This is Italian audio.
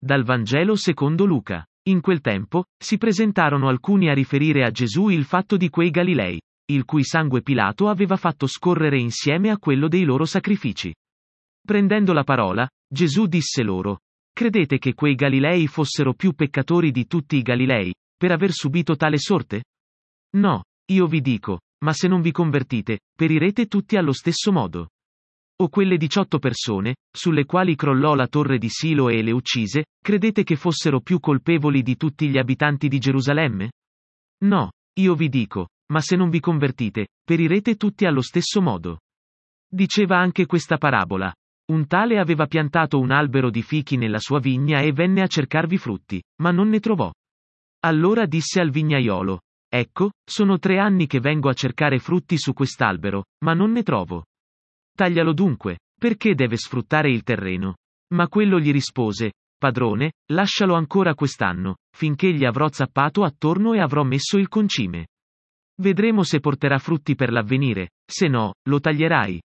Dal Vangelo secondo Luca. In quel tempo, si presentarono alcuni a riferire a Gesù il fatto di quei Galilei, il cui sangue Pilato aveva fatto scorrere insieme a quello dei loro sacrifici. Prendendo la parola, Gesù disse loro: Credete che quei Galilei fossero più peccatori di tutti i Galilei, per aver subito tale sorte? No, io vi dico, ma se non vi convertite, perirete tutti allo stesso modo. O quelle 18 persone, sulle quali crollò la torre di Silo e le uccise, credete che fossero più colpevoli di tutti gli abitanti di Gerusalemme? No, io vi dico, ma se non vi convertite, perirete tutti allo stesso modo. Diceva anche questa parabola. Un tale aveva piantato un albero di fichi nella sua vigna e venne a cercarvi frutti, ma non ne trovò. Allora disse al vignaiolo: Ecco, sono 3 anni che vengo a cercare frutti su quest'albero, ma non ne trovo. Taglialo dunque, perché deve sfruttare il terreno? Ma quello gli rispose: Padrone, lascialo ancora quest'anno, finché gli avrò zappato attorno e avrò messo il concime. Vedremo se porterà frutti per l'avvenire, se no, lo taglierai.